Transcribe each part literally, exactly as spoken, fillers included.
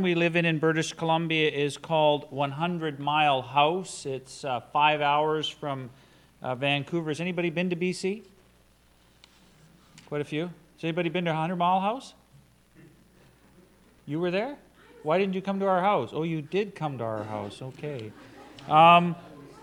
we live in in British Columbia is called one hundred Mile House. It's uh, five hours from uh, Vancouver. Has anybody been to B C? Quite a few. Has anybody been to one hundred Mile House? You were there? Why didn't you come to our house? Oh, you did come to our house. Okay. Um,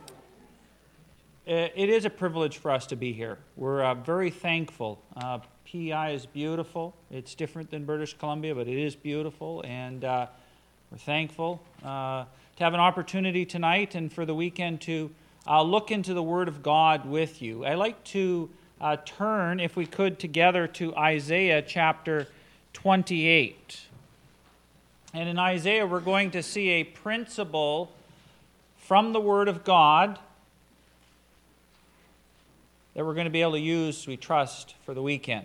it is a privilege for us to be here. We're uh, very thankful. Uh, P E I is beautiful. It's different than British Columbia, but it is beautiful, and uh, we're thankful uh, to have an opportunity tonight and for the weekend to uh, look into the Word of God with you. I'd like to uh, turn, if we could, together to Isaiah chapter twenty-eight. And in Isaiah, we're going to see a principle from the Word of God that we're going to be able to use, we trust, for the weekend.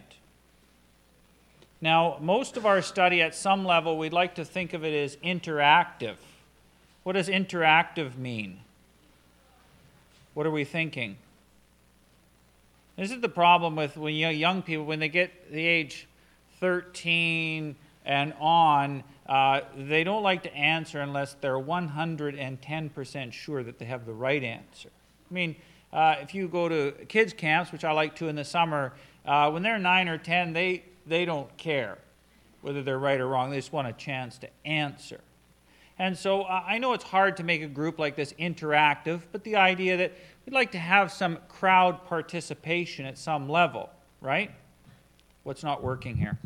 Now, most of our study at some level, we'd like to think of it as interactive. What does interactive mean? What are we thinking? This is the problem with when you know, young people, when they get the age thirteen and on, uh, they don't like to answer unless they're one hundred ten percent sure that they have the right answer. I mean, uh, if you go to kids' camps, which I like to in the summer, uh, when they're nine or ten, they, they don't care whether they're right or wrong. They just want a chance to answer. And so uh, I know it's hard to make a group like this interactive, but the idea that we'd like to have some crowd participation at some level, right? What's not working here?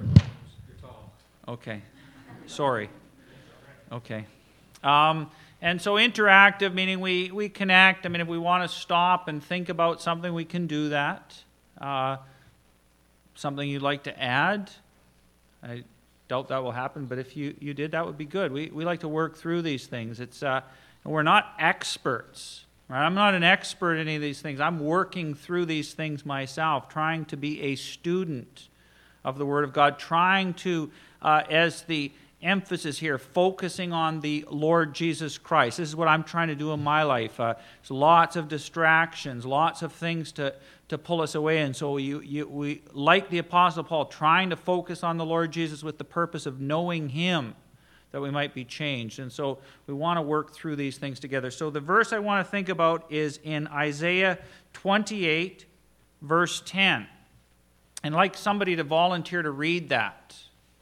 Okay. Sorry. Okay. Um, and so interactive, meaning we, we connect. I mean, if we want to stop and think about something, we can do that. Uh, something you'd like to add? I doubt that will happen, but if you, you did, that would be good. We we like to work through these things. It's uh, we're not experts. Right? I'm not an expert in any of these things. I'm working through these things myself, trying to be a student of the Word of God, trying to, uh, as the emphasis here, focusing on the Lord Jesus Christ. This is what I'm trying to do in my life. Uh, there's lots of distractions, lots of things to, to pull us away. And so you, you, we, like the Apostle Paul, trying to focus on the Lord Jesus with the purpose of knowing Him, that we might be changed. And so we want to work through these things together. So the verse I want to think about is in Isaiah twenty-eight, verse ten. And I'd like somebody to volunteer to read that.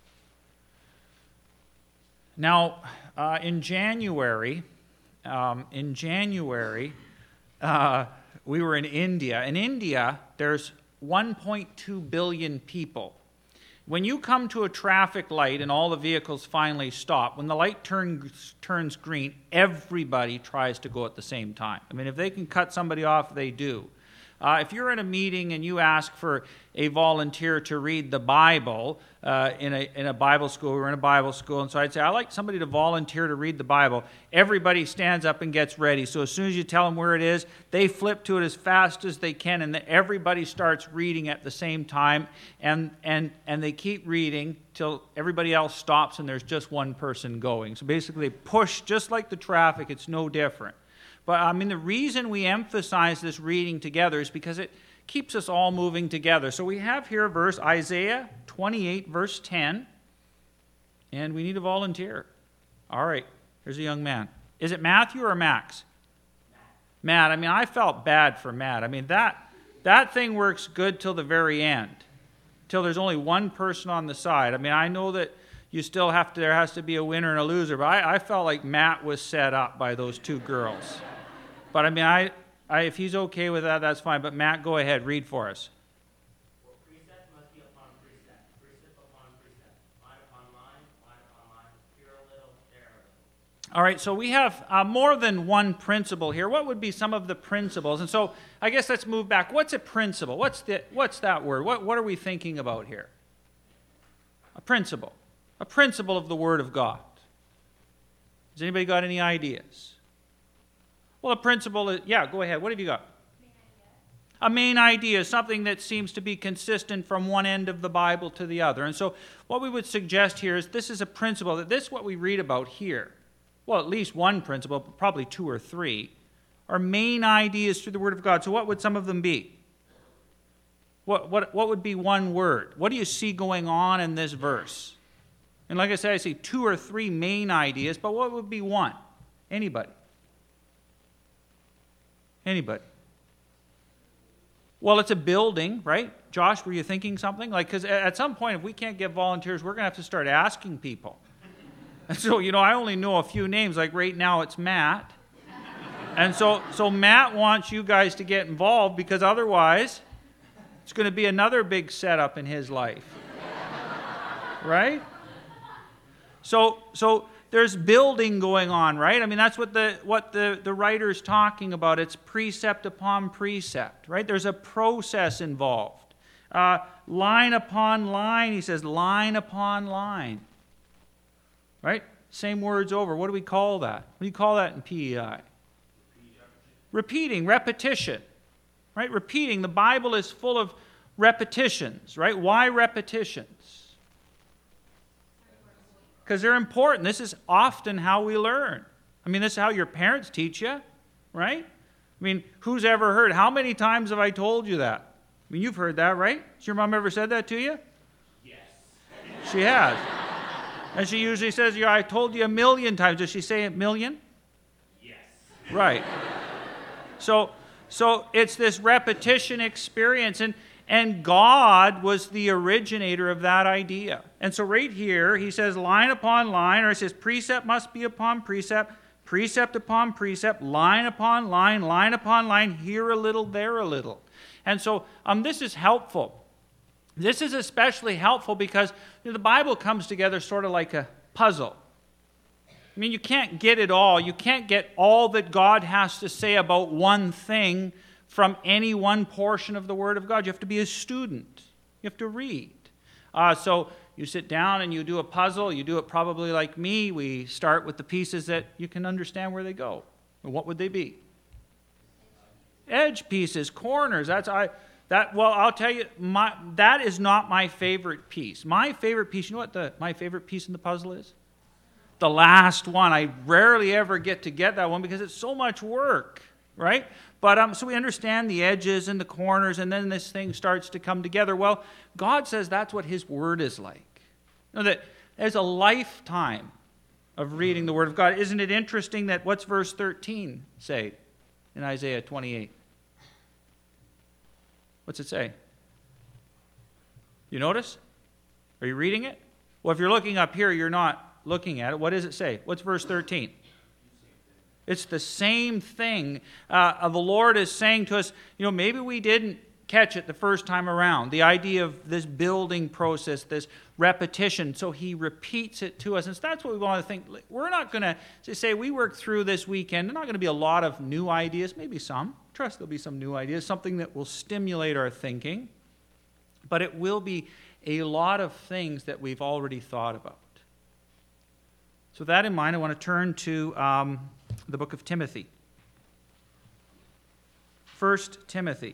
Now, uh, in January, um, in January, uh, we were in India. In India, there's one point two billion people. When you come to a traffic light and all the vehicles finally stop, when the light turns turns green, everybody tries to go at the same time. I mean, if they can cut somebody off, they do. Uh, if you're in a meeting and you ask for a volunteer to read the Bible uh, in a in a Bible school, we're in a Bible school, and so I'd say, I'd like somebody to volunteer to read the Bible. Everybody stands up and gets ready. So as soon as you tell them where it is, they flip to it as fast as they can, and then everybody starts reading at the same time, and and and they keep reading till everybody else stops and there's just one person going. So basically, push just like the traffic. It's no different. But I mean, the reason we emphasize this reading together is because it keeps us all moving together. So we have here a verse, Isaiah twenty-eight, verse ten, and we need a volunteer. All right, here's a young man. Is it Matthew or Max? Matt. Matt. I mean, I felt bad for Matt. I mean, that that thing works good till the very end, till there's only one person on the side. I mean, I know that you still have to, there has to be a winner and a loser, but I, I felt like Matt was set up by those two girls. But I mean, I, I, if he's okay with that, that's fine. But Matt, go ahead, read for us. For precept must be upon precept, precept upon precept, line upon line, line upon line, here a little, there a little. All right, so we have uh, more than one principle here. What would be some of the principles? And so I guess let's move back. What's a principle? What's the, what's that word? What, what are we thinking about here? A principle. A principle of the Word of God. Has anybody got any ideas? Well, a principle is, yeah, go ahead. What have you got? Main idea. A main idea is something that seems to be consistent from one end of the Bible to the other. And so what we would suggest here is this is a principle, that this is what we read about here. Well, at least one principle, but probably two or three, are main ideas through the Word of God. So what would some of them be? What, what, what would be one word? What do you see going on in this verse? And like I said, I see two or three main ideas, but what would be one? Anybody? Anybody? Well, it's a building, right? Josh, were you thinking something? Like, because at some point, if we can't get volunteers, we're going to have to start asking people. And so, you know, I only know a few names. Like right now, it's Matt. And so, so Matt wants you guys to get involved because otherwise, it's going to be another big setup in his life. Right? So, so there's building going on, right? I mean, that's what the what the, the writer's talking about. It's precept upon precept, right? There's a process involved. Uh, line upon line, he says, line upon line. Right? Same words over. What do we call that? What do you call that in P E I? Repeating, repetition. Right? Repeating. The Bible is full of repetitions, right? Why repetitions? Because they're important. This is often how we learn. I mean, this is how your parents teach you, right? I mean, who's ever heard? How many times have I told you that? I mean, you've heard that, right? Has your mom ever said that to you? Yes. She has. And she usually says, yeah, I told you a million times. Does she say a million? Yes. Right. So, so it's this repetition experience. And And God was the originator of that idea. And so right here, he says line upon line, or it says precept must be upon precept, precept upon precept, line upon line, line upon line, here a little, there a little. And so um, this is helpful. This is especially helpful because you know, the Bible comes together sort of like a puzzle. I mean, you can't get it all. You can't get all that God has to say about one thing from any one portion of the Word of God. You have to be a student. You have to read. Uh, so you sit down and you do a puzzle. You do it probably like me. We start with the pieces that you can understand where they go. And what would they be? Edge pieces, corners. That's I. That well, I'll tell you, my that is not my favorite piece. My favorite piece. You know what the my favorite piece in the puzzle is? The last one. I rarely ever get to get that one because it's so much work, right? But um, so we understand the edges and the corners, and then this thing starts to come together. Well, God says that's what His Word is like. You know, that there's a lifetime of reading the Word of God. Isn't it interesting that what's verse thirteen say in Isaiah twenty-eight? What's it say? You notice? Are you reading it? Well, if you're looking up here, you're not looking at it. What does it say? What's verse thirteen? It's the same thing. Uh, the Lord is saying to us, you know, maybe we didn't catch it the first time around. The idea of this building process, this repetition. So He repeats it to us. And so that's what we want to think. We're not going to say we work through this weekend. There's not going to be a lot of new ideas. Maybe some. Trust there'll be some new ideas. Something that will stimulate our thinking. But it will be a lot of things that we've already thought about. So with that in mind, I want to turn to um, the book of Timothy. First Timothy.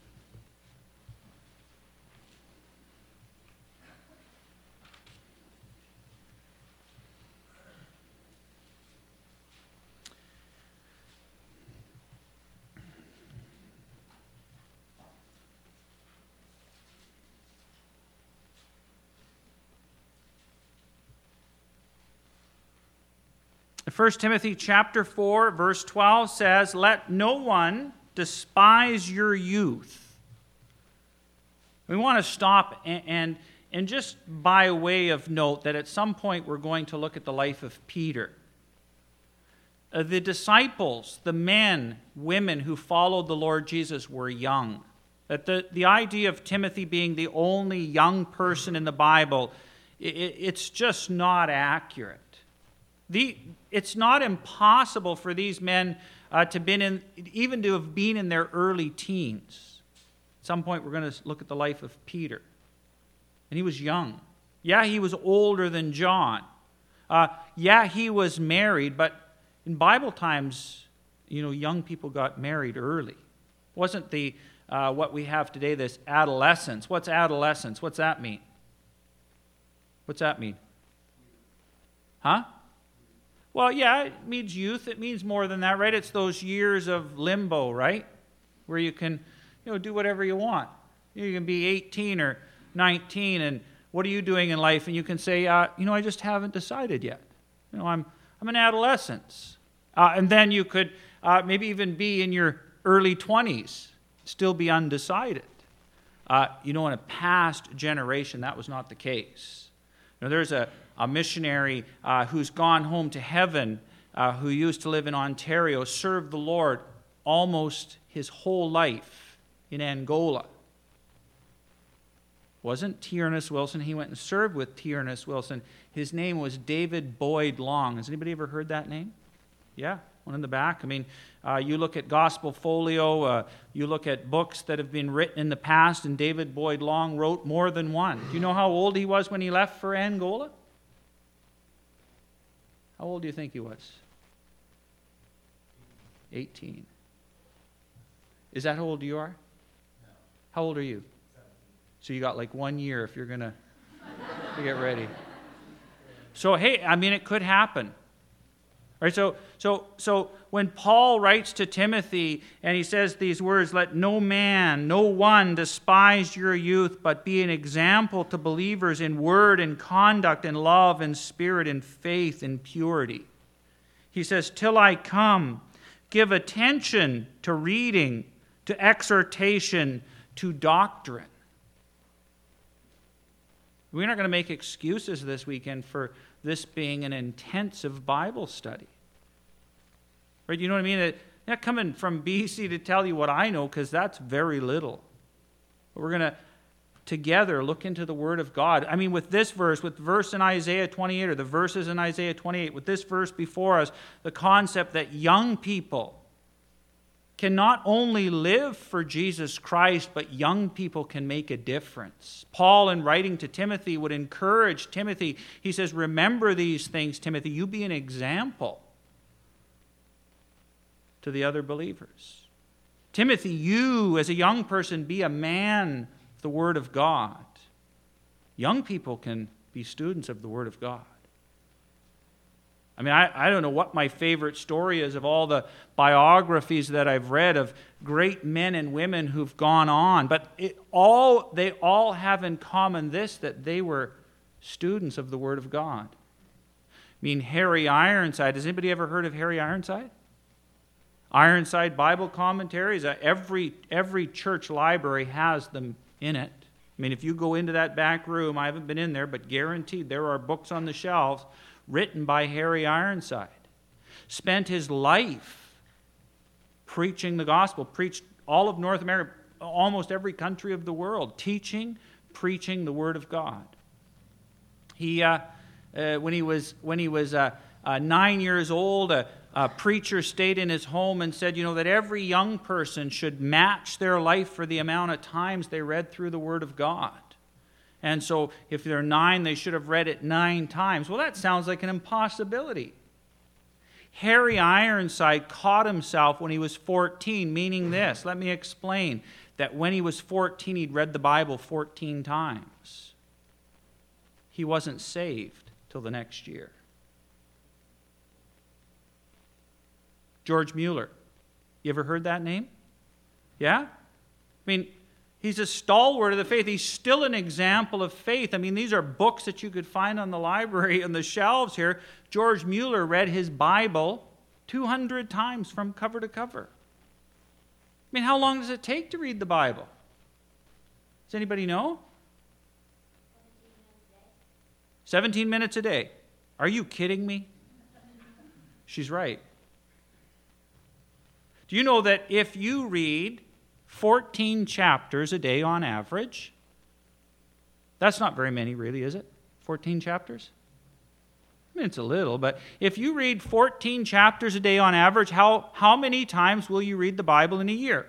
First Timothy chapter four, verse twelve says, "Let no one despise your youth." We want to stop and, and, and just by way of note that at some point we're going to look at the life of Peter. Uh, the disciples, the men, women who followed the Lord Jesus were young. That the, the idea of Timothy being the only young person in the Bible, it, it's just not accurate. The, it's not impossible for these men uh, to been in, even to have been in their early teens. At some point, we're going to look at the life of Peter, and he was young. Yeah, he was older than John. Uh, yeah, he was married, but in Bible times, you know, young people got married early. It wasn't the uh, what we have today, this adolescence. What's adolescence? What's that mean? What's that mean? Huh? Well, yeah, it means youth. It means more than that, right? It's those years of limbo, right? Where you can, you know, do whatever you want. You can be eighteen or nineteen and what are you doing in life? And you can say, uh, you know, I just haven't decided yet. You know, I'm I'm an adolescent. Uh, and then you could uh, maybe even be in your early twenties, still be undecided. Uh, you know, in a past generation, that was not the case. You know, there's a, a missionary uh, who's gone home to heaven, uh, who used to live in Ontario, served the Lord almost his whole life in Angola. Wasn't T. Ernest Wilson. He went and served with T. Ernest Wilson. His name was David Boyd Long. Has anybody ever heard that name? Yeah, one in the back. I mean, uh, you look at Gospel Folio, uh, you look at books that have been written in the past, and David Boyd Long wrote more than one. Do you know how old he was when he left for Angola? How old do you think he was? eighteen. Is that how old you are? No. How old are you? seventeen. So you got like one year if you're going to get ready. So, hey, I mean, it could happen. Right, so, so, so when Paul writes to Timothy and he says these words, let no man, no one despise your youth, but be an example to believers in word and conduct and love and spirit and faith and purity. He says, till I come, give attention to reading, to exhortation, to doctrine. We're not going to make excuses this weekend for this being an intensive Bible study. Right? You know what I mean? I'm not coming from B C to tell you what I know, because that's very little. But we're going to together look into the Word of God. I mean, with this verse, with verse in Isaiah twenty-eight, or the verses in Isaiah twenty-eight, with this verse before us, the concept that young people can not only live for Jesus Christ, but young people can make a difference. Paul, in writing to Timothy, would encourage Timothy. He says, remember these things, Timothy. You be an example to the other believers. Timothy, you, as a young person, be a man of the Word of God. Young people can be students of the Word of God. I mean, I, I don't know what my favorite story is of all the biographies that I've read of great men and women who've gone on. But it all they all have in common this, that they were students of the Word of God. I mean, Harry Ironside. Has anybody ever heard of Harry Ironside? Ironside Bible commentaries. Uh, every, every church library has them in it. I mean, if you go into that back room, I haven't been in there, but guaranteed there are books on the shelves written by Harry Ironside. Spent his life preaching the gospel, preached all of North America, almost every country of the world, teaching, preaching the Word of God. He, uh, uh, when he was when he was uh, uh, nine years old, a, a preacher stayed in his home and said, you know, that every young person should match their life for the amount of times they read through the Word of God. And so if they're nine, they should have read it nine times. Well, that sounds like an impossibility. Harry Ironside caught himself when he was fourteen, meaning this. Let me explain. That when he was fourteen, he'd read the Bible fourteen times. He wasn't saved till the next year. George Mueller. You ever heard that name? Yeah? I mean, he's a stalwart of the faith. He's still an example of faith. I mean, these are books that you could find on the library on the shelves here. George Mueller read his Bible two hundred times from cover to cover. I mean, how long does it take to read the Bible? Does anybody know? seventeen minutes a day. Are you kidding me? She's right. Do you know that if you read fourteen chapters a day on average, that's not very many really, is it? fourteen chapters? I mean, it's a little, but if you read fourteen chapters a day on average, how, how many times will you read the Bible in a year?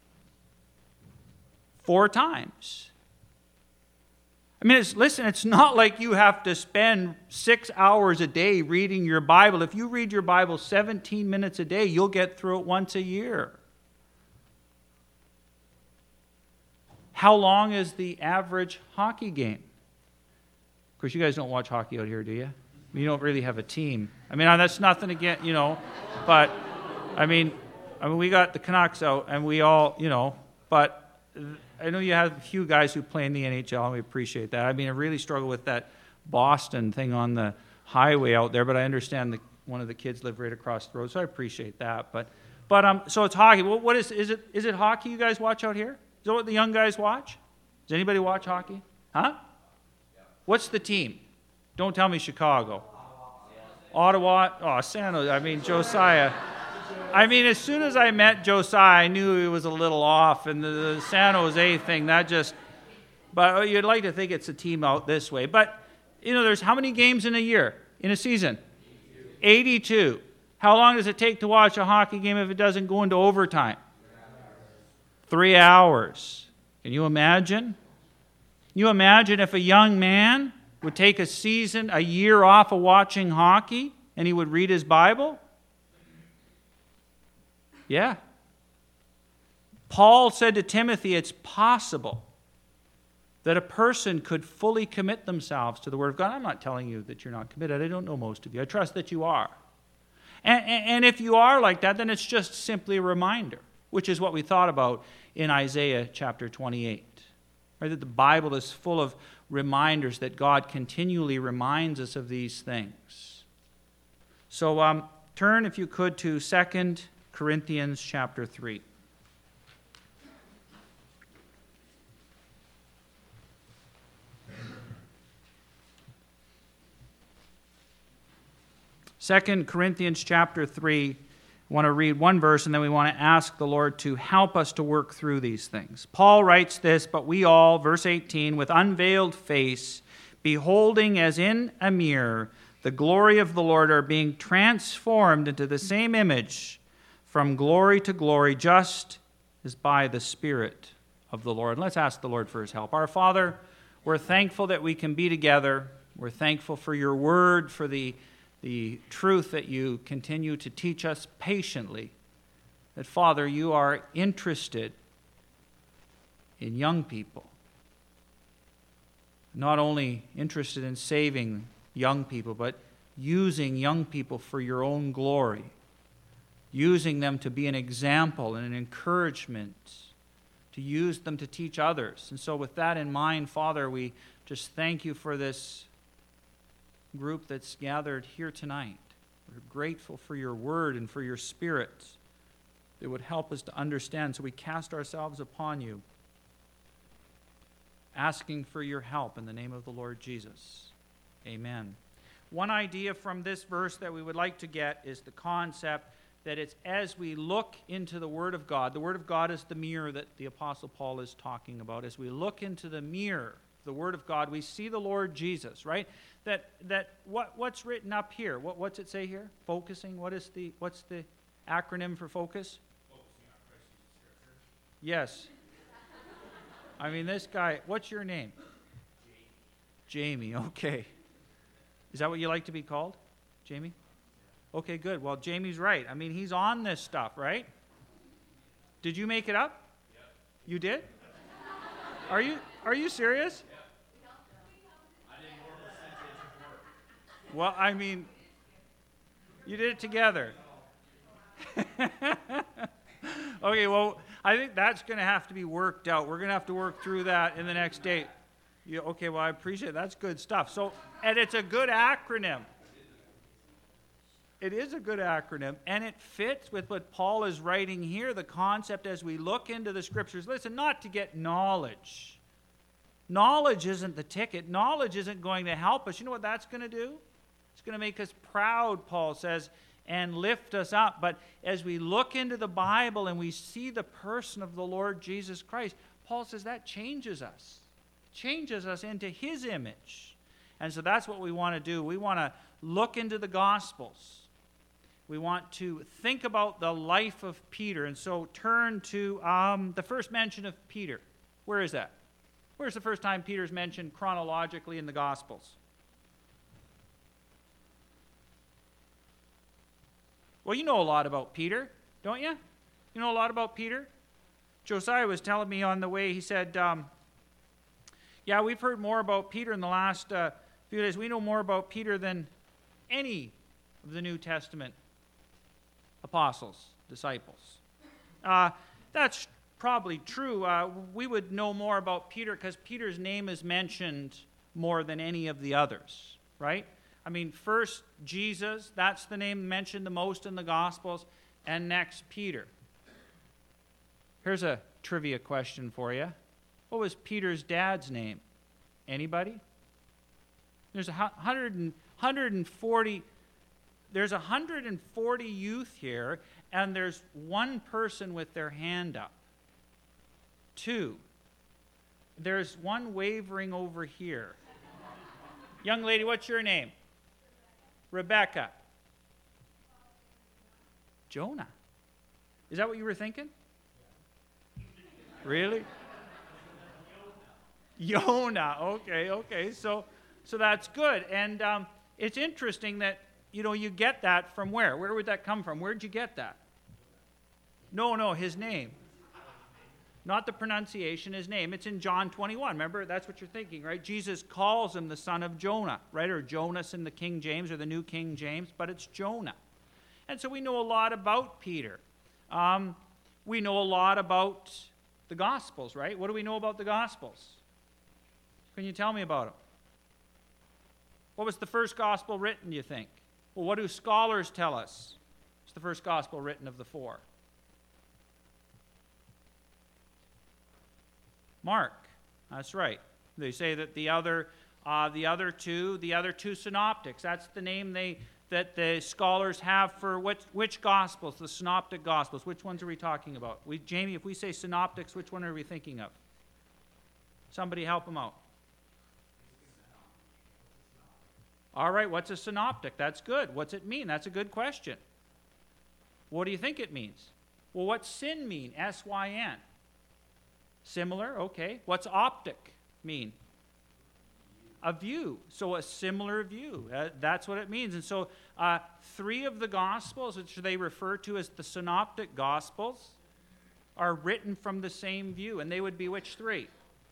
Four times. I mean, it's, listen, it's not like you have to spend six hours a day reading your Bible. If you read your Bible seventeen minutes a day, you'll get through it once a year. How long is the average hockey game? Of course, you guys don't watch hockey out here, do you? You don't really have a team. I mean, that's nothing against, you know, but, I mean, I mean, we got the Canucks out, and we all, you know, but I know you have a few guys who play in the N H L, and we appreciate that. I mean, I really struggle with that Boston thing on the highway out there, but I understand that one of the kids live right across the road, so I appreciate that. But, but um, so it's hockey. What, what is is it? Is it hockey you guys watch out here? Is that what the young guys watch? Does anybody watch hockey? Huh? What's the team? Don't tell me Chicago. Ottawa. Oh, San Jose. I mean, Josiah. I mean, as soon as I met Josiah, I knew he was a little off, and the, the San Jose thing, that just, but you'd like to think it's a team out this way. But, you know, there's how many games in a year, in a season? eighty-two. How long does it take to watch a hockey game if it doesn't go into overtime? Three hours. Can you imagine? Can you imagine if a young man would take a season, a year off of watching hockey, and he would read his Bible? Yeah. Paul said to Timothy, it's possible that a person could fully commit themselves to the Word of God. I'm not telling you that you're not committed. I don't know most of you. I trust that you are. And, and if you are like that, then it's just simply a reminder, which is what we thought about in Isaiah chapter twenty-eight. Right? That the Bible is full of reminders that God continually reminds us of these things. So um, turn, if you could, to Second Corinthians chapter three. Second Corinthians chapter three. I want to read one verse, and then we want to ask the Lord to help us to work through these things. Paul writes this, but we all, verse eighteen, with unveiled face, beholding as in a mirror the glory of the Lord, are being transformed into the same image from glory to glory, just as by the Spirit of the Lord. And let's ask the Lord for his help. Our Father, we're thankful that we can be together. We're thankful for your word, for the the truth that you continue to teach us patiently, that, Father, you are interested in young people, not only interested in saving young people, but using young people for your own glory, using them to be an example and an encouragement, to use them to teach others. And so with that in mind, Father, we just thank you for this group that's gathered here tonight. We're grateful for your word and for your Spirit that would help us to understand. So we cast ourselves upon you, asking for your help in the name of the Lord Jesus. Amen. One idea from this verse that we would like to get is the concept that it's as we look into the Word of God. The Word of God is the mirror that the Apostle Paul is talking about. As we look into the mirror, the Word of God, we see the Lord Jesus, right? That that what what's written up here? What what's it say here? Focusing. What is the what's the acronym for focus? Focusing on Christ Scripture. Yes. I mean, this guy. What's your name? Jamie. Jamie. Okay. Is that what you like to be called, Jamie? Okay, good. Well, Jamie's right. I mean, he's on this stuff, right? Did you make it up? Yep. You did? Are you are you serious? Yep. I did more percentage of work. Well, I mean, you did it together. Okay, well, I think that's going to have to be worked out. We're going to have to work through that in the next day. You, okay, well, I appreciate it. That's good stuff. So, and it's a good acronym. It is a good acronym, and it fits with what Paul is writing here, the concept as we look into the Scriptures. Listen, not to get knowledge. Knowledge isn't the ticket. Knowledge isn't going to help us. You know what that's going to do? It's going to make us proud, Paul says, and lift us up. But as we look into the Bible and we see the person of the Lord Jesus Christ, Paul says that changes us. Changes us into his image. And so that's what we want to do. We want to look into the Gospels. We want to think about the life of Peter. And so turn to um, the first mention of Peter. Where is that? Where's the first time Peter's mentioned chronologically in the Gospels? Well, you know a lot about Peter, don't you? You know a lot about Peter? Josiah was telling me on the way, he said, um, yeah, we've heard more about Peter in the last uh, few days. We know more about Peter than any of the New Testament apostles, disciples. Uh, that's probably true. Uh, we would know more about Peter because Peter's name is mentioned more than any of the others, right? I mean, first Jesus, that's the name mentioned the most in the Gospels, and next Peter. Here's a trivia question for you. What was Peter's dad's name? Anybody? There's a hundred and, one hundred forty, there's one hundred forty youth here, and there's one person with their hand up. Two. There's one wavering over here. Young lady, what's your name? Rebecca. Jonah. Is that what you were thinking? Really? Jonah. Okay, okay. So, so that's good. And um, it's interesting that, you know, you get that from where? Where would that come from? Where'd you get that? No, no, his name. Not the pronunciation, his name. It's in John twenty-one. Remember, that's what you're thinking, right? Jesus calls him the son of Jonah, right? Or Jonas in the King James or the New King James, but it's Jonah. And so we know a lot about Peter. Um, we know a lot about the Gospels, right? What do we know about the Gospels? Can you tell me about them? What was the first Gospel written, do you think? Well, what do scholars tell us? It's the first Gospel written of the four. Mark. That's right. They say that the other, uh, the other two, the other two synoptics, that's the name they that the scholars have for which, which Gospels, the synoptic Gospels. Which ones are we talking about? We, Jamie, if we say synoptics, which one are we thinking of? Somebody help them out. All right, what's a synoptic? That's good. What's it mean? That's a good question. What do you think it means? Well, what's sin mean? S Y N. Similar, okay. What's optic mean? A view. So a similar view. Uh, that's what it means. And so uh, three of the Gospels, which they refer to as the synoptic Gospels, are written from the same view. And they would be which three?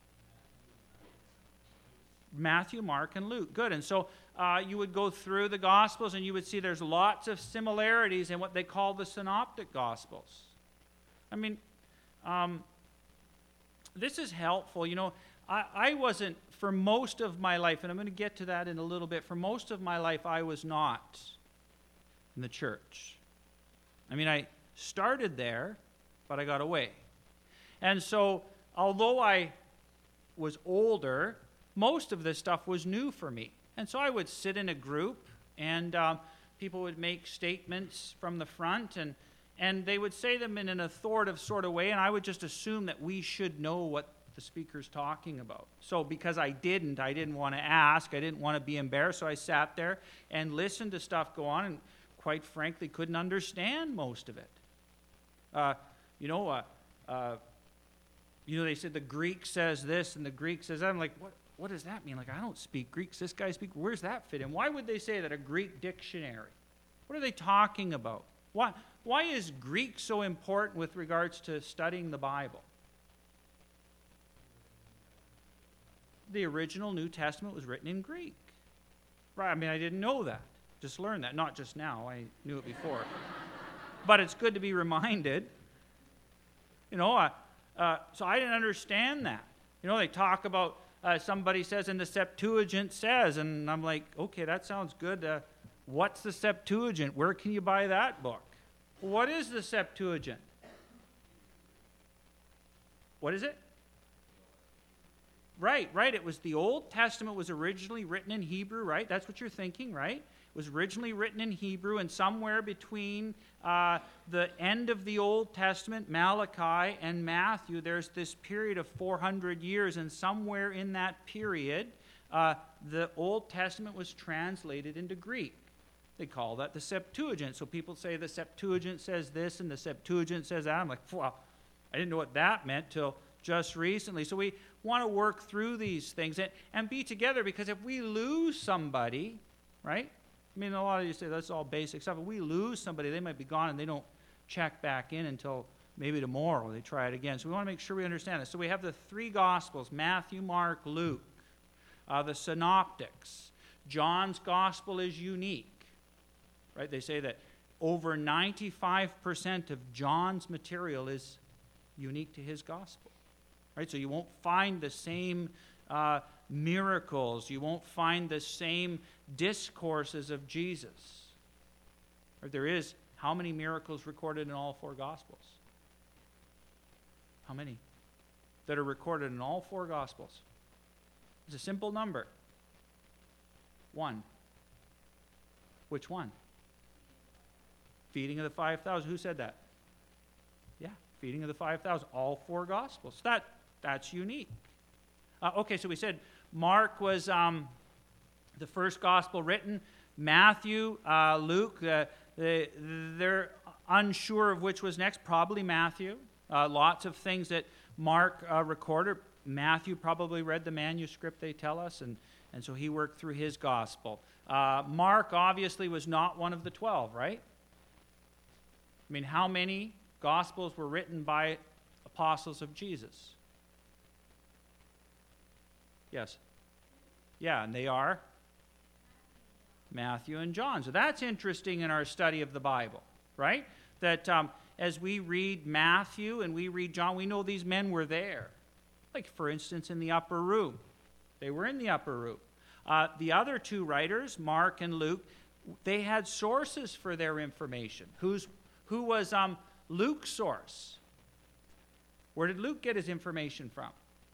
Matthew, Mark, and Luke. Good. And so uh, you would go through the Gospels and you would see there's lots of similarities in what they call the synoptic Gospels. I mean, um, this is helpful. You know, I, I wasn't, for most of my life, and I'm going to get to that in a little bit, for most of my life I was not in the church. I mean, I started there, but I got away. And so, although I was older, most of this stuff was new for me. And so I would sit in a group, and um, people would make statements from the front, and, and they would say them in an authoritative sort of way, and I would just assume that we should know what the speaker's talking about. So because I didn't, I didn't want to ask, I didn't want to be embarrassed, so I sat there and listened to stuff go on, and quite frankly couldn't understand most of it. Uh, you know, uh, uh, you know, they said the Greek says this, and the Greek says that. I'm like, what? What does that mean? Like, I don't speak Greek. Does this guy speak? Where's that fit in? Why would they say that? A Greek dictionary? What are they talking about? Why, why is Greek so important with regards to studying the Bible? The original New Testament was written in Greek. Right? I mean, I didn't know that. Just learned that. Not just now. I knew it before. But it's good to be reminded. You know, uh, uh, so I didn't understand that. You know, they talk about Uh, somebody says, and the Septuagint says, and I'm like, okay, that sounds good. Uh, what's the Septuagint? Where can you buy that book? Well, what is the Septuagint? What is it? Right, right. It was the Old Testament was originally written in Hebrew, right? That's what you're thinking, right? It was originally written in Hebrew, and somewhere between uh, the end of the Old Testament, Malachi, and Matthew, there's this period of four hundred years, and somewhere in that period, uh, the Old Testament was translated into Greek. They call that the Septuagint. So people say the Septuagint says this, and the Septuagint says that. I'm like, well, I didn't know what that meant till just recently. So we want to work through these things and, and be together, because if we lose somebody, right? I mean, a lot of you say that's all basic stuff. If we lose somebody, they might be gone and they don't check back in until maybe tomorrow. They try it again. So we want to make sure we understand this. So we have the three Gospels, Matthew, Mark, Luke, uh, the Synoptics. John's Gospel is unique, right? They say that over ninety-five percent of John's material is unique to his gospel. Right? So you won't find the same uh, miracles. You won't find the same discourses of Jesus. Or there is, how many miracles recorded in all four Gospels? How many? That are recorded in all four Gospels. It's a simple number. One. Which one? Feeding of the five thousand. Who said that? Yeah, feeding of the five thousand. All four Gospels. That, that's unique. Uh, okay, so we said Mark was um, the first Gospel written. Matthew, uh, Luke, uh, they, they're unsure of which was next. Probably Matthew. Uh, lots of things that Mark uh, recorded. Matthew probably read the manuscript, they tell us, and, and so he worked through his gospel. Uh, Mark obviously was not one of the twelve, right? I mean, how many gospels were written by apostles of Jesus? Yes. Yeah, and they are Matthew and John. So that's interesting in our study of the Bible, right? That um, as we read Matthew and we read John, we know these men were there. Like, for instance, in the upper room. They were in the upper room. Uh, the other two writers, Mark and Luke, they had sources for their information. Who's, who was um, Luke's source? Where did Luke get his information from?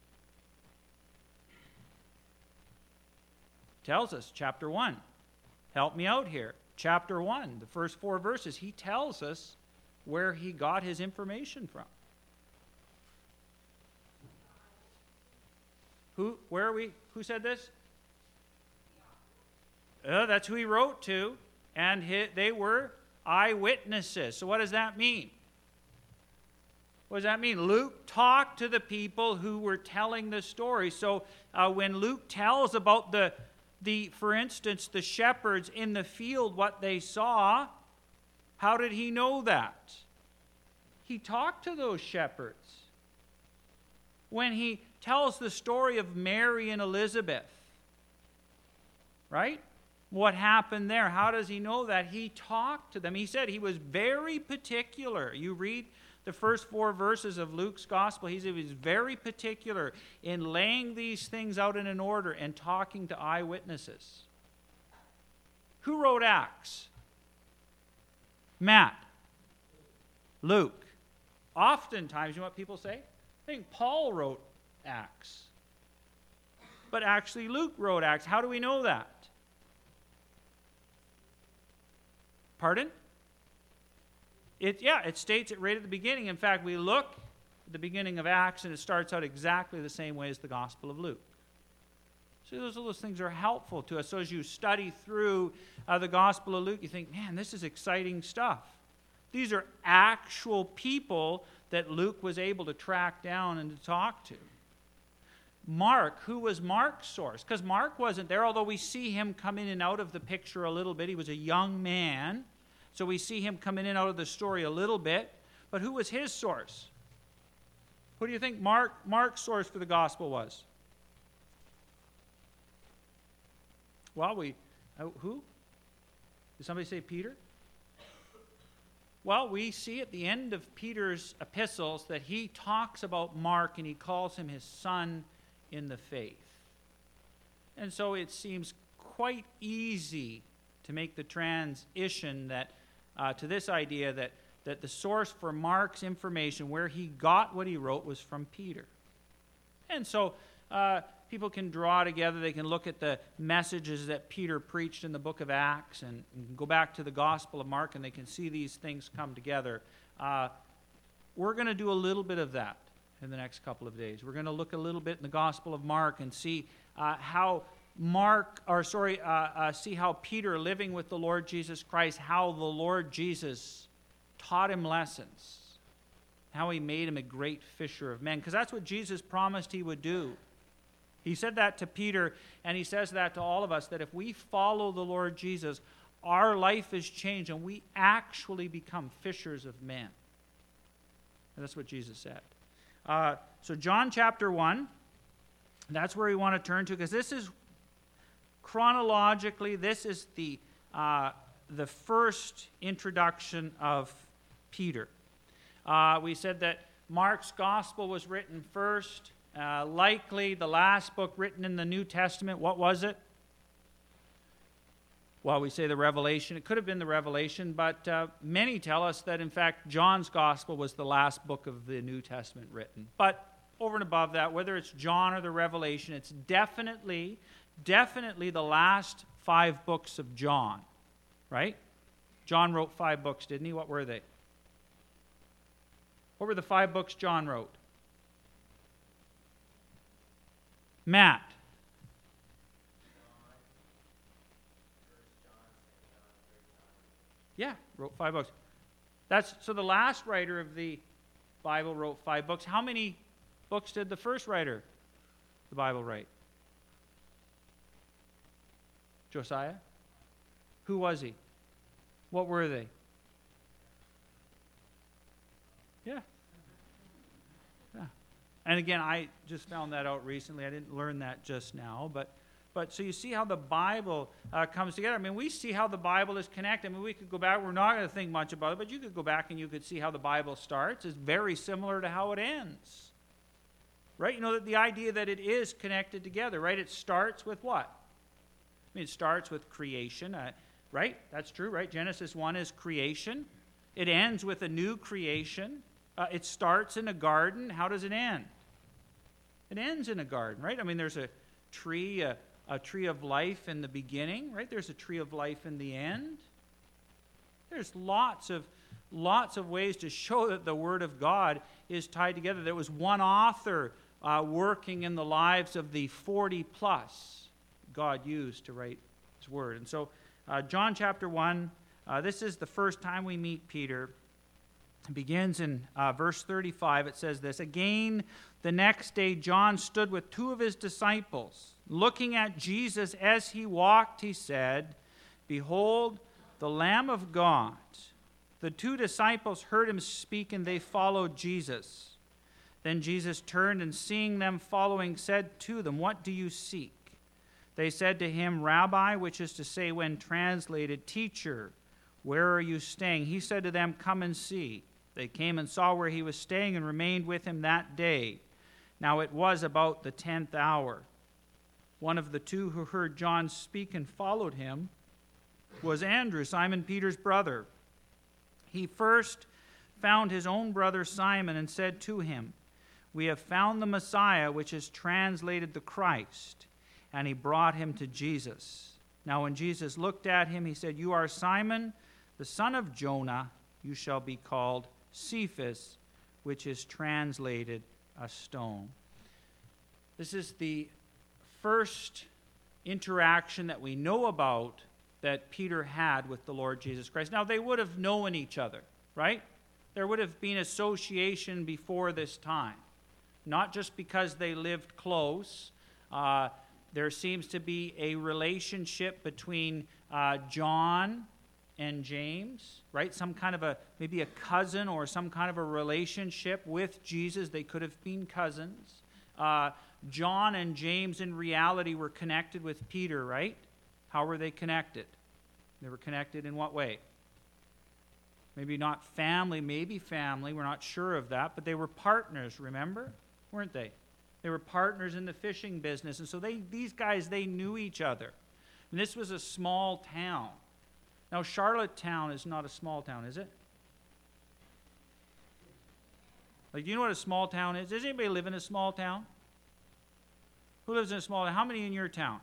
Tells us, chapter one. Help me out here. Chapter one, the first four verses, he tells us where he got his information from. Who, where are we? Who said this? Uh, that's who he wrote to, and he, they were eyewitnesses. So what does that mean? What does that mean? Luke talked to the people who were telling the story. So uh, when Luke tells about the, the, for instance, the shepherds in the field, what they saw, how did he know that? He talked to those shepherds. When he tells the story of Mary and Elizabeth, right? What happened there? How does he know that? He talked to them. He said he was very particular. You read the first four verses of Luke's gospel. He was very particular in laying these things out in an order and talking to eyewitnesses. Who wrote Acts? Matt. Luke. Oftentimes, you know what people say? I think Paul wrote Acts. But actually Luke wrote Acts. How do we know that? Pardon? It, yeah, it states it right at the beginning. In fact, we look at the beginning of Acts and it starts out exactly the same way as the Gospel of Luke. So those, those things are helpful to us. So as you study through uh, the Gospel of Luke, you think, man, this is exciting stuff. These are actual people that Luke was able to track down and to talk to. Mark, who was Mark's source? Because Mark wasn't there, although we see him come in and out of the picture a little bit. He was a young man, so we see him come in and out of the story a little bit. But who was his source? Who do you think Mark, Mark's source for the gospel was? Well, we, uh, who? Did somebody say Peter? Well, we see at the end of Peter's epistles that he talks about Mark and he calls him his son in the faith. And so it seems quite easy to make the transition that uh, to this idea that, that the source for Mark's information, where he got what he wrote, was from Peter. And so uh, people can draw together, they can look at the messages that Peter preached in the book of Acts and, and go back to the Gospel of Mark, and they can see these things come together. Uh, we're going to do a little bit of that in the next couple of days. We're going to look a little bit in the Gospel of Mark and see uh, how Mark, or sorry, uh, uh, see how Peter, living with the Lord Jesus Christ, how the Lord Jesus taught him lessons, how he made him a great fisher of men, because that's what Jesus promised he would do. He said that to Peter, and he says that to all of us, that if we follow the Lord Jesus, our life is changed, and we actually become fishers of men. And that's what Jesus said. Uh, so John chapter one, that's where we want to turn to, because this is, chronologically, this is the, uh, the first introduction of Peter. Uh, we said that Mark's gospel was written first. Uh, likely the last book written in the New Testament, what was it? Well, we say the Revelation. It could have been the Revelation, but uh, many tell us that, in fact, John's Gospel was the last book of the New Testament written. But over and above that, whether it's John or the Revelation, it's definitely, definitely the last five books of John, right? John wrote five books, didn't he? What were they? What were the five books John wrote? Matt. Yeah, wrote five books. That's so the last writer of the Bible wrote five books. How many books did the first writer of the Bible write? Josiah? Who was he? What were they? Yeah. Yeah. And again, I just found that out recently. I didn't learn that just now, but But so you see how the Bible uh, comes together. I mean, we see how the Bible is connected. I mean, we could go back. We're not going to think much about it, but you could go back and you could see how the Bible starts. It's very similar to how it ends. Right? You know, that the idea that it is connected together, right? It starts with what? I mean, it starts with creation, uh, right? That's true, right? Genesis one is creation. It ends with a new creation. Uh, it starts in a garden. How does it end? It ends in a garden, right? I mean, there's a tree, a A tree of life in the beginning, right? There's a tree of life in the end. There's lots of lots of ways to show that the Word of God is tied together. There was one author uh, working in the lives of the forty plus God used to write His Word. And so uh, John chapter one, uh, this is the first time we meet Peter. It begins in uh, verse thirty-five. It says this, "Again, the next day John stood with two of his disciples. Looking at Jesus as he walked, he said, 'Behold, the Lamb of God.' The two disciples heard him speak, and they followed Jesus. Then Jesus turned, and seeing them following, said to them, 'What do you seek?' They said to him, 'Rabbi,' which is to say, when translated, 'Teacher, where are you staying?' He said to them, 'Come and see.' They came and saw where he was staying and remained with him that day. Now it was about the tenth hour. One of the two who heard John speak and followed him was Andrew, Simon Peter's brother. He first found his own brother Simon and said to him, 'We have found the Messiah,' which is translated the Christ. And he brought him to Jesus. Now when Jesus looked at him, he said, 'You are Simon, the son of Jonah. You shall be called Cephas,' which is translated a stone." This is the first interaction that we know about that Peter had with the Lord Jesus Christ. Now, they would have known each other, right? There would have been association before this time. Not just because they lived close. Uh, there seems to be a relationship between uh, John and James, right? Some kind of a, maybe a cousin or some kind of a relationship with Jesus. They could have been cousins. Uh, John and James in reality were connected with Peter, right? How were they connected? They were connected in what way? Maybe not family, maybe family. We're not sure of that, but they were partners, remember? Weren't they? They were partners in the fishing business, and so they, these guys, they knew each other. And this was a small town. Now, Charlottetown is not a small town, is it? Like, do you know what a small town is? Does anybody live in a small town? Who lives in a small town? How many in your town?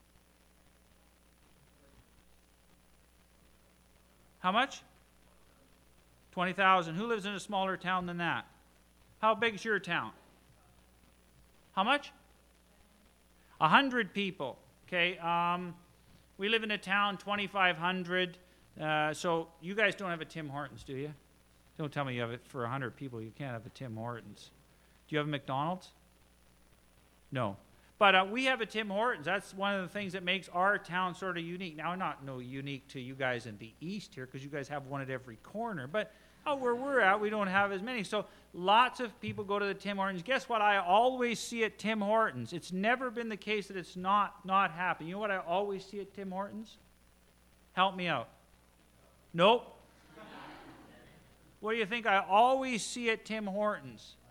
How much? twenty thousand. Who lives in a smaller town than that? How big is your town? How much? A hundred people. Okay. Um, we live in a town, twenty-five hundred. Uh, so you guys don't have a Tim Hortons, do you? Don't tell me you have it for a hundred people. You can't have a Tim Hortons. Do you have a McDonald's? No. But uh, we have a Tim Hortons. That's one of the things that makes our town sort of unique. Now, not no unique to you guys in the east here, because you guys have one at every corner. But oh, where we're at, we don't have as many. So lots of people go to the Tim Hortons. Guess what I always see at Tim Hortons? It's never been the case that it's not, not happening. You know what I always see at Tim Hortons? Help me out. Nope. What do you think I always see at Tim Hortons?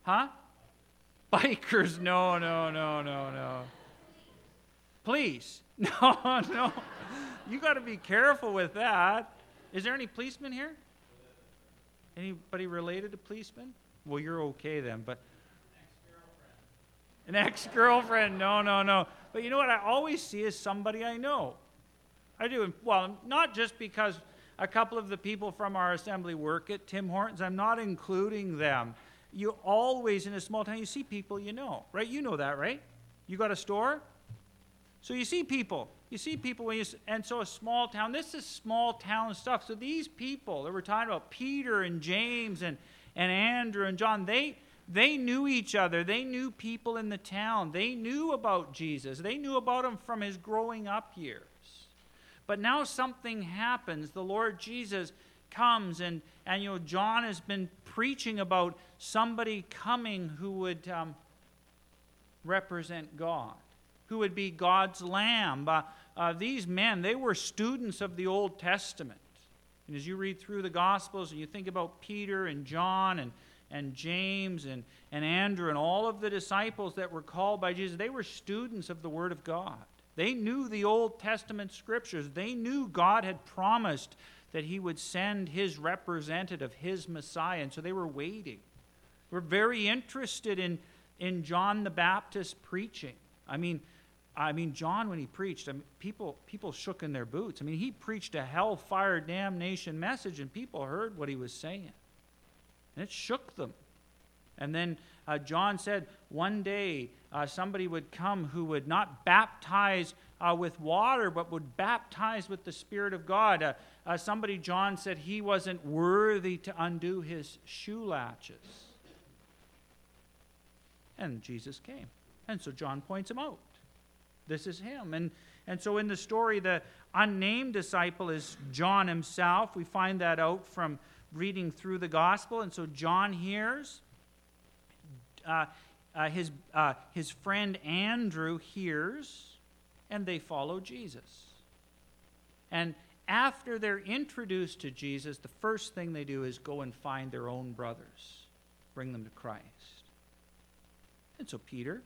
Huh? Bikers. No, no, no, no, no. Police. No, no. You got to be careful with that. Is there any policemen here? Anybody related to policemen? Well, you're okay then, but... An ex-girlfriend. No, no, no. But you know what I always see is somebody I know. I do. Well, not just because a couple of the people from our assembly work at Tim Hortons. I'm not including them. You always, in a small town, you see people you know, right? You know that, right? You got a store? So you see people. You see people when you, and so a small town, this is small town stuff. So these people that we're talking about, Peter and James and, and Andrew and John, they, they knew each other. They knew people in the town. They knew about Jesus. They knew about him from his growing up years. But now something happens. The Lord Jesus comes, and, and you know, John has been preaching about somebody coming who would um, represent God, who would be God's Lamb. Uh, uh, these men, they were students of the Old Testament. And as you read through the Gospels and you think about Peter and John and, and James and, and Andrew and all of the disciples that were called by Jesus, they were students of the Word of God. They knew the Old Testament Scriptures. They knew God had promised that he would send his representative, his Messiah, and so they were waiting. We're very interested in, in John the Baptist preaching. I mean, I mean, John, when he preached, I mean, people, people shook in their boots. I mean, he preached a hellfire damnation message, and people heard what he was saying. And it shook them. And then uh, John said one day uh, somebody would come who would not baptize uh, with water, but would baptize with the Spirit of God. Uh, uh, somebody, John said, he wasn't worthy to undo his shoe latches. And Jesus came. And so John points him out. This is him. And, and so in the story, the unnamed disciple is John himself. We find that out from reading through the gospel. And so John hears. Uh, uh, his, uh, his friend Andrew hears, and they follow Jesus. And after they're introduced to Jesus, the first thing they do is go and find their own brothers, bring them to Christ. And so Peter,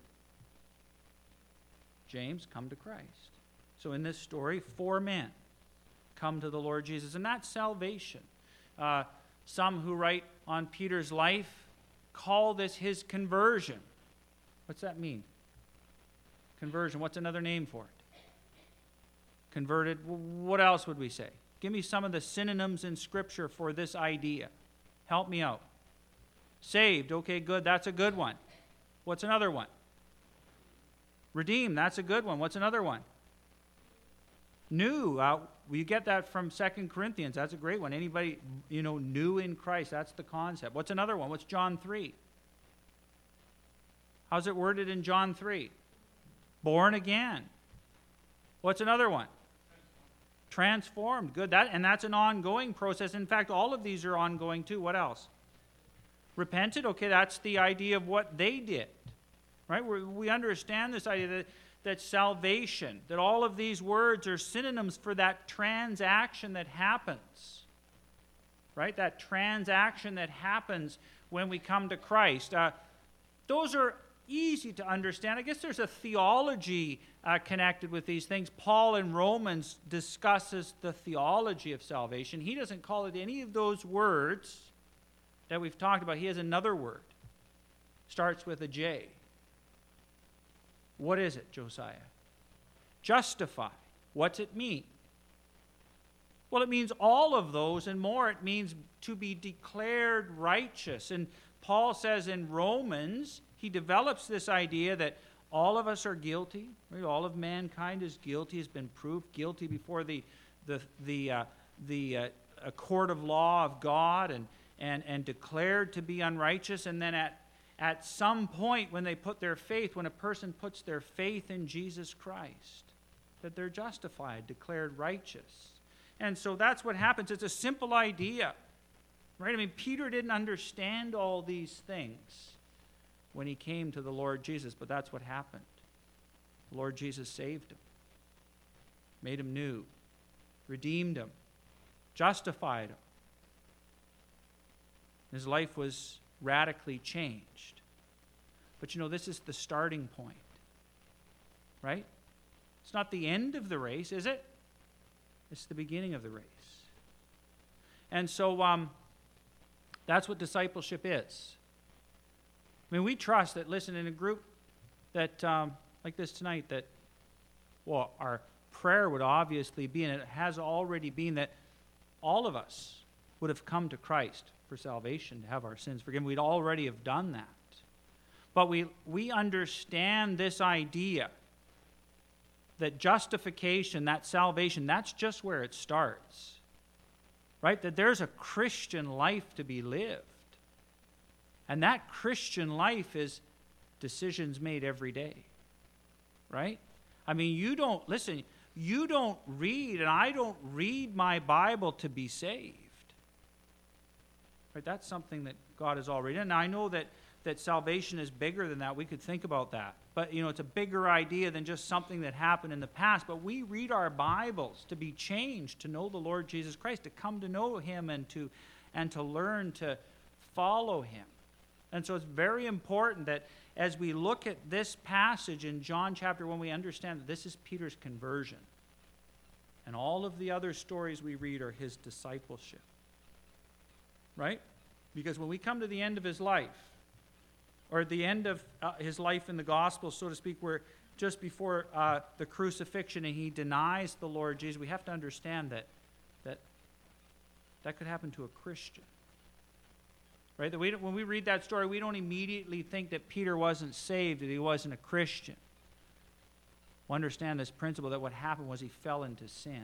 James come to Christ. So in this story, four men come to the Lord Jesus, and that's salvation. Uh, some who write on Peter's life call this his conversion. What's that mean? Conversion. What's another name for it? Converted. What else would we say? Give me some of the synonyms in Scripture for this idea. Help me out. Saved. Okay, good. That's a good one. What's another one? Redeemed. That's a good one. What's another one? New. Uh, you get that from Second Corinthians. That's a great one. Anybody, you know, new in Christ. That's the concept. What's another one? What's John three? How's it worded in John three? Born again. What's another one? Transformed. Good. That, and that's an ongoing process. In fact, all of these are ongoing too. What else? Repented. Okay, that's the idea of what they did. Right? we we understand this idea that that salvation, that all of these words are synonyms for that transaction that happens. Right? That transaction that happens when we come to Christ. Uh, those are easy to understand. I guess there's a theology uh, connected with these things. Paul in Romans discusses the theology of salvation. He doesn't call it any of those words that we've talked about. He has another word. Starts with a J. What is it, Josiah? Justify. What's it mean? Well, it means all of those and more. It means to be declared righteous. And Paul says in Romans, he develops this idea that all of us are guilty. Right? All of mankind is guilty, has been proved guilty before the the the uh, the uh, a court of law of God and and and declared to be unrighteous. And then at At some point when they put their faith, when a person puts their faith in Jesus Christ, that they're justified, declared righteous. And so that's what happens. It's a simple idea, right? I mean, Peter didn't understand all these things when he came to the Lord Jesus, but that's what happened. The Lord Jesus saved him, made him new, redeemed him, justified him. His life was radically changed. But you know, this is the starting point, right? It's not the end of the race, is it? It's the beginning of the race. And so um, that's what discipleship is. I mean, we trust that, listen, in a group that um, like this tonight, that, well, our prayer would obviously be, and it has already been, that all of us would have come to Christ for salvation, to have our sins forgiven. We'd already have done that. But we, we understand this idea that justification, that salvation, that's just where it starts. Right? That there's a Christian life to be lived. And that Christian life is decisions made every day. Right? I mean, you don't, listen, you don't read, and I don't read my Bible to be saved. Right? That's something that God has already done. Now, I know that, that salvation is bigger than that. We could think about that. But, you know, it's a bigger idea than just something that happened in the past. But we read our Bibles to be changed, to know the Lord Jesus Christ, to come to know Him and to, and to learn to follow Him. And so it's very important that as we look at this passage in John chapter one, we understand that this is Peter's conversion. And all of the other stories we read are his discipleship. Right? Because when we come to the end of his life, or at the end of uh, his life in the gospel, so to speak, where just before uh, the crucifixion and he denies the Lord Jesus, we have to understand that that, that could happen to a Christian. Right? That we, when we read that story, we don't immediately think that Peter wasn't saved, that he wasn't a Christian. We understand this principle that what happened was he fell into sin.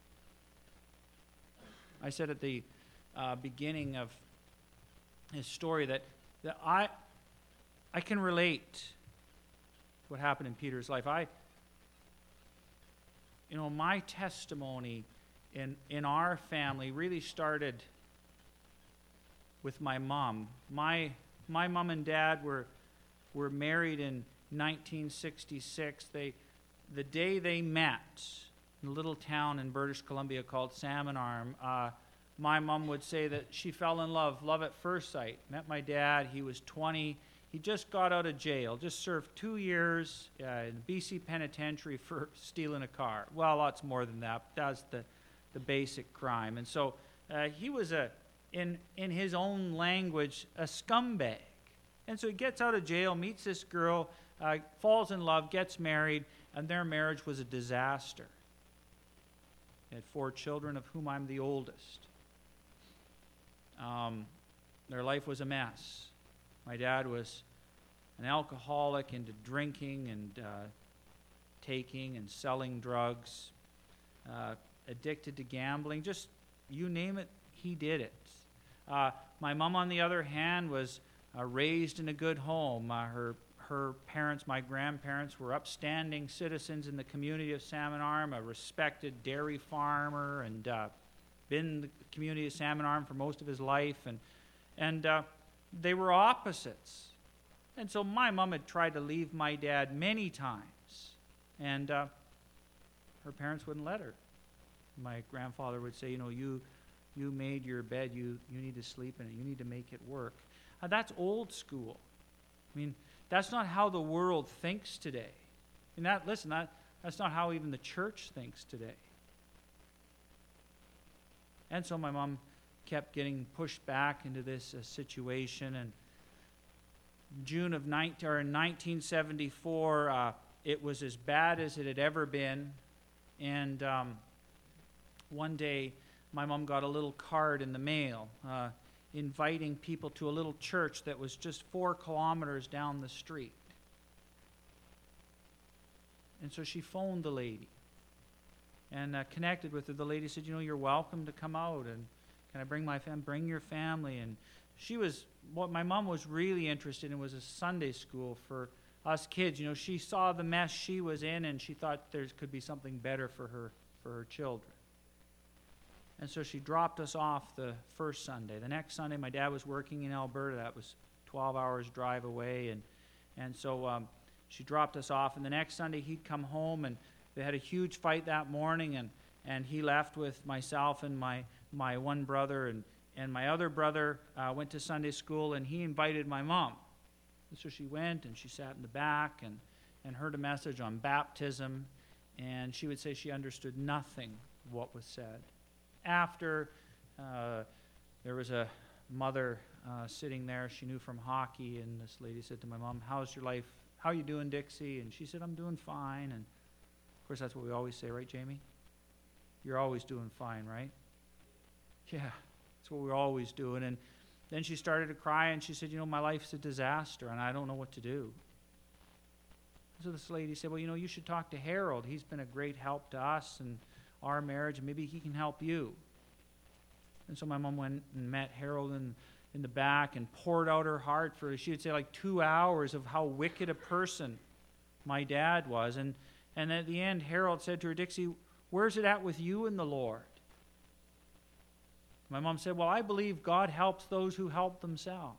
I said at the uh, beginning of his story that, that I... I can relate to what happened in Peter's life. I, you know, my testimony in, in our family really started with my mom. My, my mom and dad were, were married in nineteen sixty-six. They, the day they met in a little town in British Columbia called Salmon Arm, uh, my mom would say that she fell in love, love at first sight. Met my dad, he was twenty. He just got out of jail, just served two years uh, in the B C Penitentiary for stealing a car. Well, lots more than that. But that's the, the basic crime. And so uh, he was, a, in, in his own language, a scumbag. And so he gets out of jail, meets this girl, uh, falls in love, gets married, and their marriage was a disaster. They had four children, of whom I'm the oldest. Um, their life was a mess. My dad was an alcoholic, into drinking and uh, taking and selling drugs, uh, addicted to gambling. Just, you name it, he did it. Uh, my mom, on the other hand, was uh, raised in a good home. Uh, her, her parents, my grandparents, were upstanding citizens in the community of Salmon Arm, a respected dairy farmer, and uh, been in the community of Salmon Arm for most of his life. And, and uh, they were opposites. And so my mom had tried to leave my dad many times. And uh, her parents wouldn't let her. My grandfather would say, you know, you you made your bed, you, you need to sleep in it, you need to make it work. Uh, that's old school. I mean, that's not how the world thinks today. And that, listen, that, that's not how even the church thinks today. And so my mom kept getting pushed back into this uh, situation, and June of nineteen, or in nineteen seventy-four, uh, it was as bad as it had ever been. And um, one day, my mom got a little card in the mail uh, inviting people to a little church that was just four kilometers down the street. And so she phoned the lady and uh, connected with her. The lady said, you know, you're welcome to come out, and can I bring my fam- bring your family? And she was, what my mom was really interested in was a Sunday school for us kids. You know, she saw the mess she was in, and she thought there could be something better for her, for her children. And so she dropped us off the first Sunday. The next Sunday, my dad was working in Alberta. That was twelve hours drive away. And, and so um, she dropped us off. And the next Sunday, he'd come home, and they had a huge fight that morning. And, and he left with myself and my, my one brother. And, and my other brother uh, went to Sunday school, and he invited my mom. And so she went and she sat in the back and, and heard a message on baptism, and she would say she understood nothing of what was said. After, uh, there was a mother uh, sitting there she knew from hockey, and this lady said to my mom, "How's your life? How you doing, Dixie?" And she said, "I'm doing fine." And of course, that's what we always say, right, Jamie? You're always doing fine, right? Yeah, that's what we're always doing. And then she started to cry, and she said, "You know, my life's a disaster, and I don't know what to do." So this lady said, "Well, you know, you should talk to Harold. He's been a great help to us and our marriage, and maybe he can help you." And so my mom went and met Harold in, in the back and poured out her heart for, she would say, like two hours of how wicked a person my dad was. And, and at the end, Harold said to her, "Dixie, where's it at with you and the Lord?" My mom said, "Well, I believe God helps those who help themselves."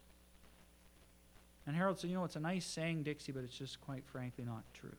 And Harold said, "You know, it's a nice saying, Dixie, but it's just quite frankly not true.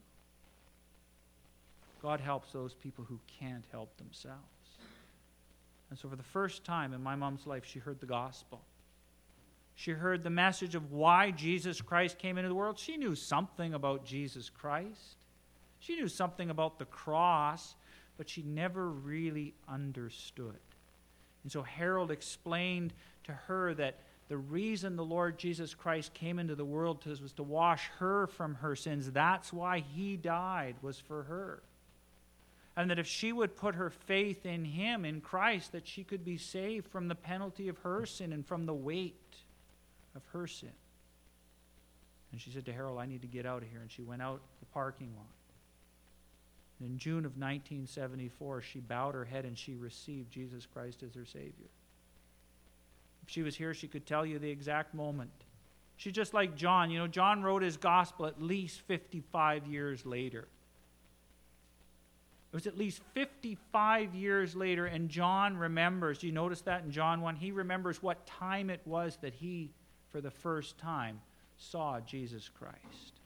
God helps those people who can't help themselves." And so for the first time in my mom's life, she heard the gospel. She heard the message of why Jesus Christ came into the world. She knew something about Jesus Christ. She knew something about the cross, but she never really understood. And so Harold explained to her that the reason the Lord Jesus Christ came into the world was to wash her from her sins. That's why he died, was for her. And that if she would put her faith in him, in Christ, that she could be saved from the penalty of her sin and from the weight of her sin. And she said to Harold, "I need to get out of here." And she went out the parking lot. And in June of nineteen seventy-four, she bowed her head and she received Jesus Christ as her Savior. If she was here, she could tell you the exact moment. She's just like John. You know, John wrote his gospel at least fifty-five years later. It was at least fifty-five years later, and John remembers. Do you notice that in John one? He remembers what time it was that he, for the first time, saw Jesus Christ.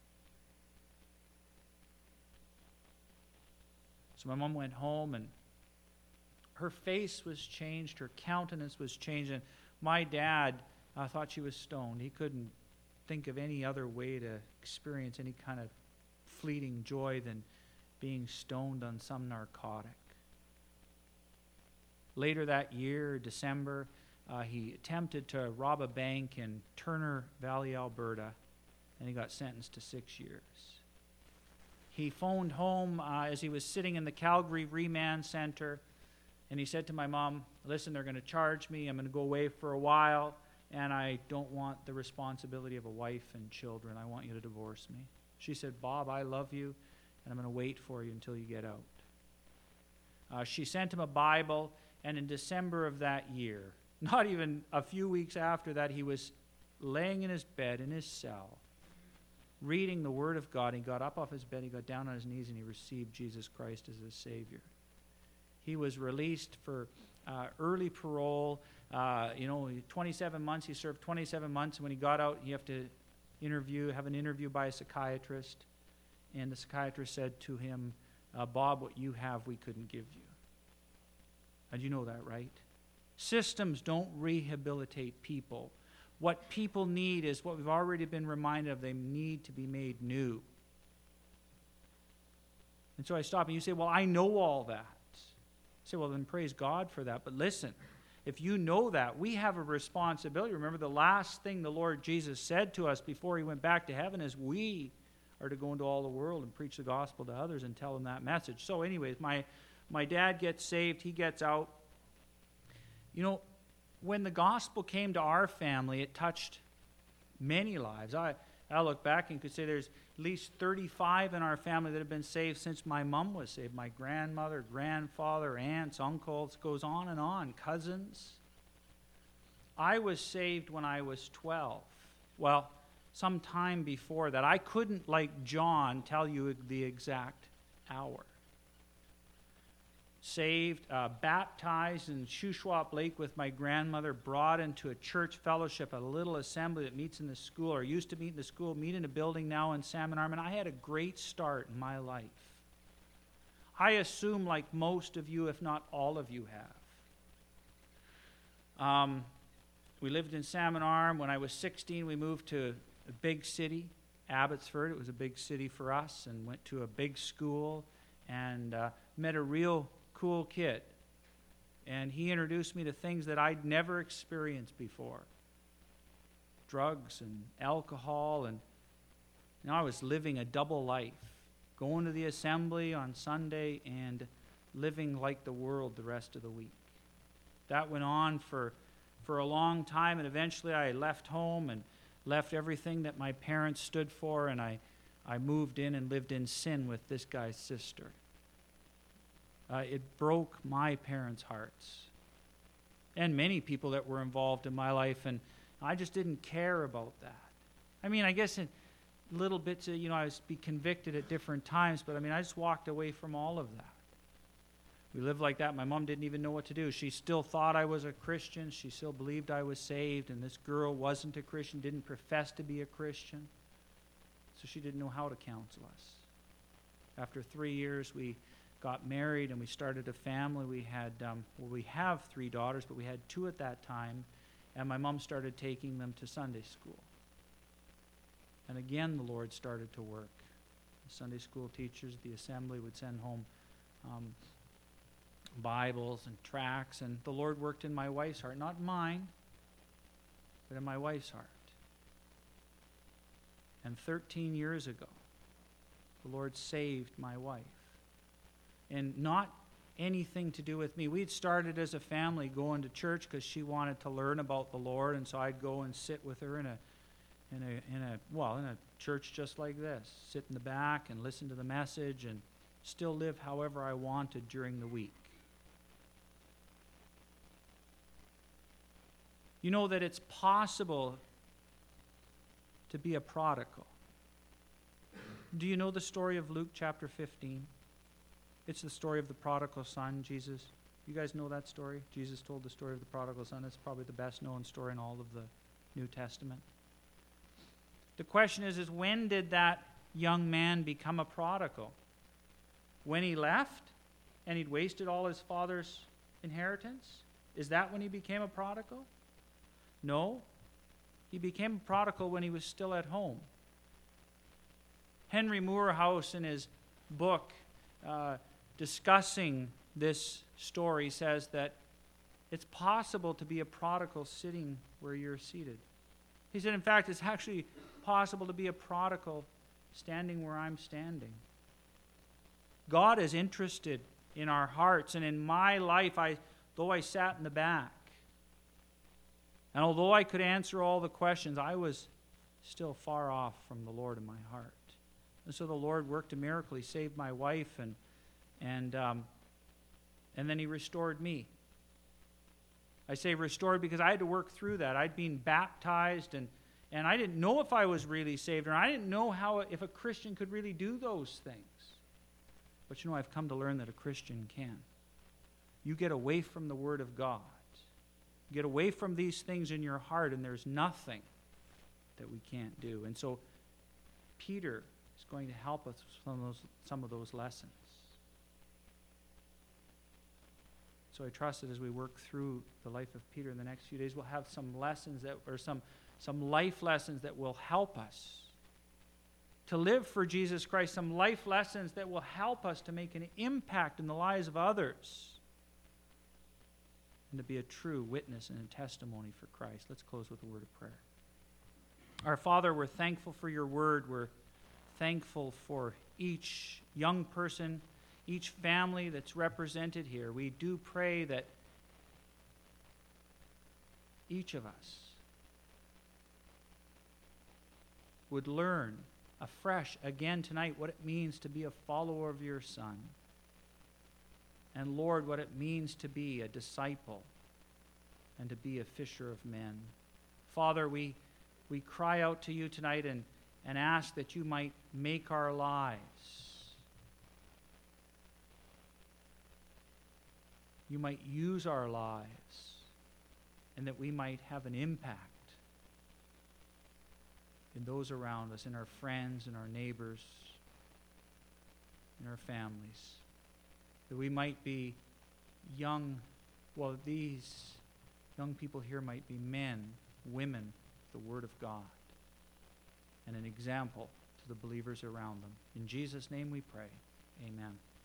So my mom went home, and her face was changed, her countenance was changed, and my dad uh, thought she was stoned. He couldn't think of any other way to experience any kind of fleeting joy than being stoned on some narcotic. Later that year, December, uh, he attempted to rob a bank in Turner Valley, Alberta, and he got sentenced to six years. He phoned home uh, as he was sitting in the Calgary Remand Center, and he said to my mom, "Listen, they're going to charge me. I'm going to go away for a while, and I don't want the responsibility of a wife and children. I want you to divorce me." She said, "Bob, I love you, and I'm going to wait for you until you get out." Uh, she sent him a Bible, and in December of that year, not even a few weeks after that, he was laying in his bed in his cell, reading the Word of God. He got up off his bed, he got down on his knees, and he received Jesus Christ as his Savior. He was released for uh, early parole. Uh, you know, twenty-seven months. He served twenty-seven months, and when he got out, you have to interview, have an interview by a psychiatrist. And the psychiatrist said to him, uh, "Bob, what you have, we couldn't give you." And you know that, right? Systems don't rehabilitate people. What people need is what we've already been reminded of. They need to be made new. And so I stop, and you say, "Well, I know all that." I say, "Well, then praise God for that." But listen, if you know that, we have a responsibility. Remember, the last thing the Lord Jesus said to us before he went back to heaven is we are to go into all the world and preach the gospel to others and tell them that message. So anyways, my, my dad gets saved. He gets out. You know, when the gospel came to our family, it touched many lives. I, I look back and could say there's at least thirty-five in our family that have been saved since my mom was saved. My grandmother, grandfather, aunts, uncles, goes on and on, cousins. I was saved when I was twelve. Well, some time before that. I couldn't, like John, tell you the exact hour. Saved, uh, baptized in Shuswap Lake with my grandmother, brought into a church fellowship, a little assembly that meets in the school, or used to meet in the school, meet in a building now in Salmon Arm, and I had a great start in my life. I assume, like most of you, if not all of you have. Um, we lived in Salmon Arm. When I was sixteen, we moved to a big city, Abbotsford. It was a big city for us, and went to a big school and uh, met a real cool kid. And he introduced me to things that I'd never experienced before. Drugs and alcohol, and you know, I was living a double life, going to the assembly on Sunday and living like the world the rest of the week. That went on for, for a long time, and eventually I left home and left everything that my parents stood for, and I, I moved in and lived in sin with this guy's sister. Uh, it broke my parents' hearts and many people that were involved in my life, and I just didn't care about that. I mean, I guess in little bits of, you know, I was be convicted at different times, but I mean, I just walked away from all of that. We lived like that. My mom didn't even know what to do. She still thought I was a Christian. She still believed I was saved, and this girl wasn't a Christian, didn't profess to be a Christian, so she didn't know how to counsel us. After three years, we got married and we started a family. We had, um, well, we have three daughters, but we had two at that time, and my mom started taking them to Sunday school. And again, the Lord started to work. The Sunday school teachers, the assembly would send home um, Bibles and tracts, and the Lord worked in my wife's heart, not mine, but in my wife's heart. And thirteen years ago, the Lord saved my wife. And not anything to do with me. We'd started as a family going to church because she wanted to learn about the Lord, and so I'd go and sit with her in a, in a, in a, well, in a church just like this, sit in the back and listen to the message, and still live however I wanted during the week. You know that it's possible to be a prodigal. Do you know the story of Luke chapter fifteen? It's the story of the prodigal son, Jesus. You guys know that story? Jesus told the story of the prodigal son. It's probably the best known story in all of the New Testament. The question is, is when did that young man become a prodigal? When he left and he'd wasted all his father's inheritance? Is that when he became a prodigal? No. He became a prodigal when he was still at home. Henry Moorhouse, in his book, uh, discussing this story, says that it's possible to be a prodigal sitting where you're seated. He said, in fact, it's actually possible to be a prodigal standing where I'm standing. God is interested in our hearts, and in my life, I, though I sat in the back, and although I could answer all the questions, I was still far off from the Lord in my heart. And so the Lord worked a miracle. He saved my wife, and And um, and then he restored me. I say restored because I had to work through that. I'd been baptized, and, and I didn't know if I was really saved, or I didn't know how if a Christian could really do those things. But you know, I've come to learn that a Christian can. You get away from the Word of God. You get away from these things in your heart, and there's nothing that we can't do. And so Peter is going to help us with some of those, some of those lessons. So I trust that as we work through the life of Peter in the next few days, we'll have some lessons that, or some, some life lessons that will help us to live for Jesus Christ, some life lessons that will help us to make an impact in the lives of others and to be a true witness and a testimony for Christ. Let's close with a word of prayer. Our Father, we're thankful for your word. We're thankful for each young person, each family that's represented here. We do pray that each of us would learn afresh again tonight what it means to be a follower of your Son. And Lord, what it means to be a disciple and to be a fisher of men. Father, we, we cry out to you tonight and, and ask that you might make our lives, you might use our lives, and that we might have an impact in those around us, in our friends, in our neighbors, in our families. That we might be young, well, these young people here might be men, women, the Word of God, and an example to the believers around them. In Jesus' name we pray. Amen.